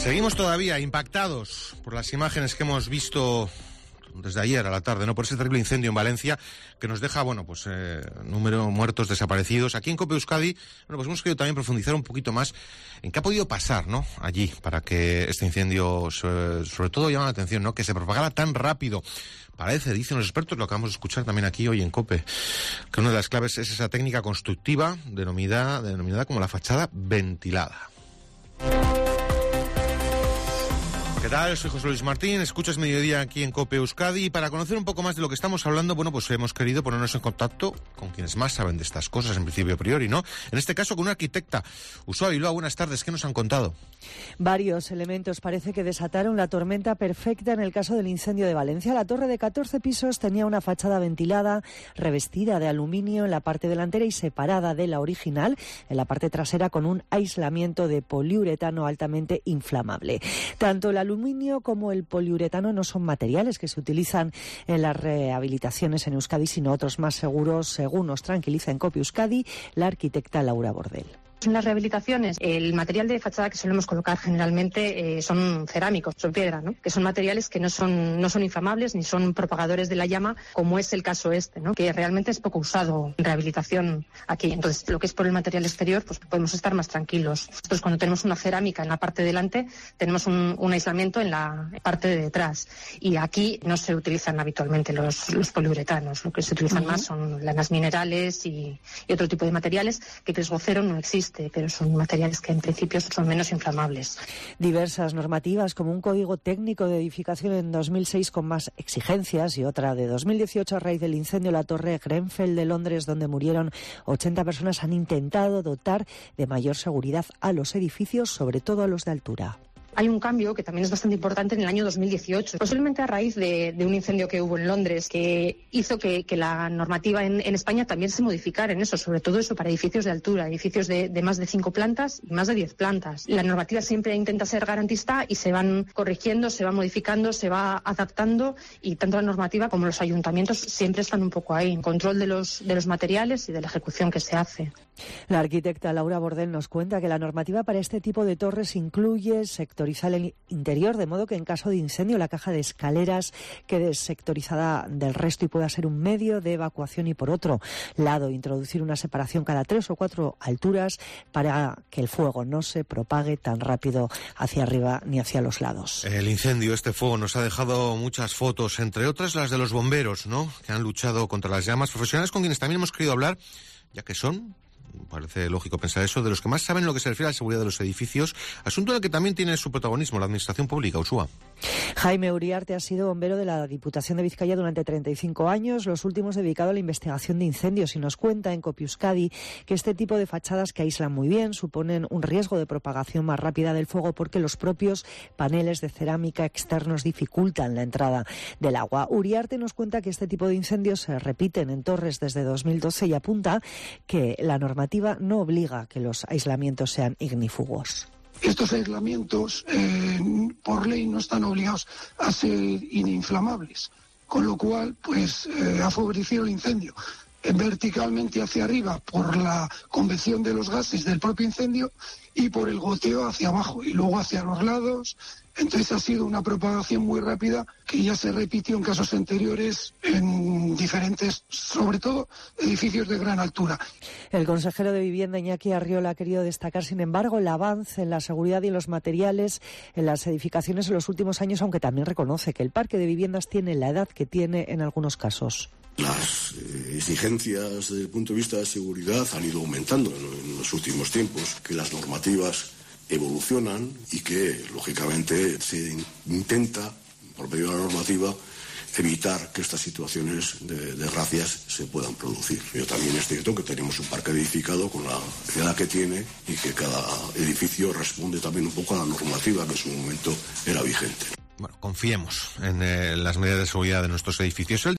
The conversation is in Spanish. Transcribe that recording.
Seguimos todavía impactados por las imágenes que hemos visto desde ayer a la tarde, ¿no? Por ese terrible incendio en Valencia que nos deja, número de muertos, desaparecidos. Aquí en COPE Euskadi, pues hemos querido también profundizar un poquito más en qué ha podido pasar, ¿no? Allí, para que este incendio, sobre todo, llama la atención, ¿no? Que se propagara tan rápido. Parece, dicen los expertos, lo acabamos de escuchar también aquí hoy en COPE, que una de las claves es esa técnica constructiva denominada como la fachada ventilada. ¿Qué tal? Soy José Luis Martín, escuchas Mediodía aquí en COPE Euskadi y para conocer un poco más de lo que estamos hablando, pues hemos querido ponernos en contacto con quienes más saben de estas cosas, en principio a priori, ¿no? En este caso con una arquitecta. Ursula Bilbao, buenas tardes, ¿qué nos han contado? Varios elementos parece que desataron la tormenta perfecta en el caso del incendio de Valencia. La torre de 14 pisos tenía una fachada ventilada, revestida de aluminio en la parte delantera y separada de la original en la parte trasera con un aislamiento de poliuretano altamente inflamable. Tanto el aluminio como el poliuretano no son materiales que se utilizan en las rehabilitaciones en Euskadi, sino otros más seguros, según nos tranquiliza en COPE Euskadi la arquitecta Laura Bordel. En las rehabilitaciones, el material de fachada que solemos colocar generalmente son cerámicos, son piedra, ¿no? Que son materiales que no son inflamables ni son propagadores de la llama, como es el caso ¿no? Que realmente es poco usado en rehabilitación aquí. Entonces, lo que es por el material exterior, pues podemos estar más tranquilos. Nosotros cuando tenemos una cerámica en la parte de delante, tenemos un aislamiento en la parte de detrás. Y aquí no se utilizan habitualmente los poliuretanos. Lo que se utilizan más son lanas minerales y otro tipo de materiales que riesgo cero no existe, pero son materiales que en principio son menos inflamables. Diversas normativas, como un código técnico de edificación en 2006 con más exigencias y otra de 2018 a raíz del incendio de la Torre Grenfell de Londres, donde murieron 80 personas, han intentado dotar de mayor seguridad a los edificios, sobre todo a los de altura. Hay un cambio que también es bastante importante en el año 2018, posiblemente a raíz de un incendio que hubo en Londres, que hizo que la normativa en España también se modificara en eso, sobre todo eso para edificios de altura, edificios de más de 5 plantas y más de 10 plantas. La normativa siempre intenta ser garantista y se van corrigiendo, se va modificando, se va adaptando, y tanto la normativa como los ayuntamientos siempre están un poco ahí, en control de los materiales y de la ejecución que se hace. La arquitecta Laura Bordel nos cuenta que la normativa para este tipo de torres incluye sectorizar el interior, de modo que en caso de incendio la caja de escaleras quede sectorizada del resto y pueda ser un medio de evacuación, y por otro lado introducir una separación cada 3 o 4 alturas para que el fuego no se propague tan rápido hacia arriba ni hacia los lados. El incendio, este fuego, nos ha dejado muchas fotos, entre otras las de los bomberos, ¿no? Que han luchado contra las llamas, profesionales con quienes también hemos querido hablar, ya que son, parece lógico pensar eso, de los que más saben lo que se refiere a la seguridad de los edificios, asunto en el que también tiene su protagonismo la administración pública. Ursúa. Jaime Uriarte ha sido bombero de la Diputación de Vizcaya durante 35 años, los últimos dedicado a la investigación de incendios, y nos cuenta en COPE Euskadi que este tipo de fachadas, que aíslan muy bien, suponen un riesgo de propagación más rápida del fuego porque los propios paneles de cerámica externos dificultan la entrada del agua. Uriarte nos cuenta que este tipo de incendios se repiten en torres desde 2012 y apunta que la normativa no obliga a que los aislamientos sean ignífugos. Estos aislamientos, por ley, no están obligados a ser ininflamables, con lo cual, ha favorecido el incendio verticalmente hacia arriba por la convección de los gases del propio incendio y por el goteo hacia abajo y luego hacia los lados. Entonces ha sido una propagación muy rápida que ya se repitió en casos anteriores en diferentes, sobre todo, edificios de gran altura. El consejero de Vivienda, Iñaki Arriola, ha querido destacar, sin embargo, el avance en la seguridad y en los materiales en las edificaciones en los últimos años, aunque también reconoce que el parque de viviendas tiene la edad que tiene en algunos casos. Las exigencias desde el punto de vista de seguridad han ido aumentando en los últimos tiempos, que las normativas evolucionan y que, lógicamente, se intenta, por medio de la normativa, evitar que estas situaciones de desgracias se puedan producir. Pero también es cierto que tenemos un parque edificado con la edad que tiene y que cada edificio responde también un poco a la normativa que en su momento era vigente. Bueno, confiemos en las medidas de seguridad de nuestros edificios.